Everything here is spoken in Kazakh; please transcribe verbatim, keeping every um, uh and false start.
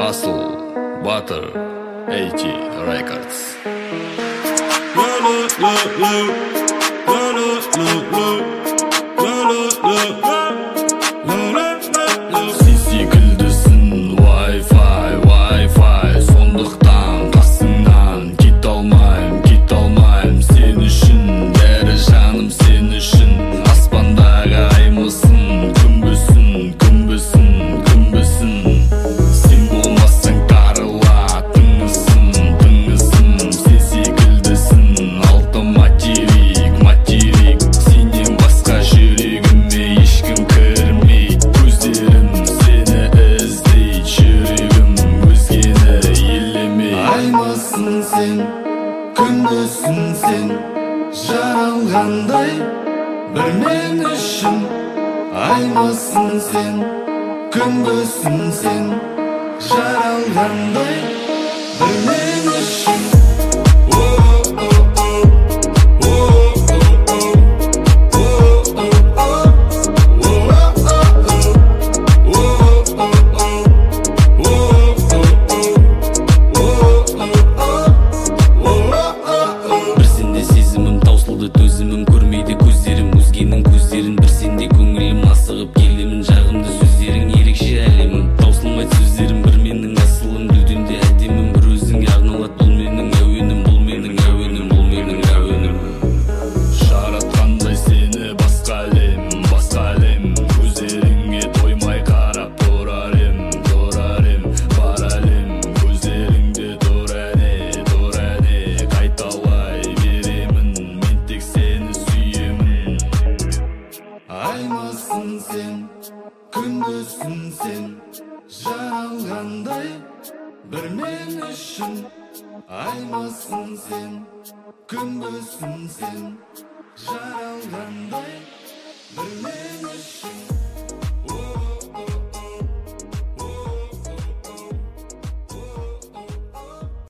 Asıl Butter eighty Records. Sisi güldüsün Wi-Fi, Wi-Fi. Soндықтан қасыңнан кет алмайым, кет алмайым. Сен үшін бәрі жаным, сен үшін аспандағы аймысың, күнбісің, күнбісің, күнбісің. Сен болмасаң тарыла тыңысың, тыңысың. Сен секілдісің алты материк, материк. Сенен басқа жүрегіме ешкім кірмейді. Көздерім сені іздейді, жүрегім өзгені елемейді. Аймысың сен, күндісің сен, жаралғандай бір мен үшін. Аймысың сен, күндісің сен, жаралғандай бір мен үшін. Бір сенде сезімім таусылды, төзімім көрмейді көздерім өзгенің көздерін. Бір сенде көңілім асығып келемін, жағымды сөздерің ерекше әлемім. Таусылмайды сөздерім, бір менің асылым, гүлденде әдемім. Бір өзіңе арналады, бұл менің әуенім, бұл менің әуенім, бұл менің әуенім. Жаратқандай сені басқа әлем, басқа әлем. Көздеріңе тоймай қарап тұрар ем, тұрар ем. Бар әлем көздеріңде тұр әне, тұр әне. Қайталай беремін, мен тек сені сүйемін. Аймысың сен, күндісің сен, жаралғандай бір мен үшін. Аймысың сен, күндісің сен, жаралғандай бір мен үшін.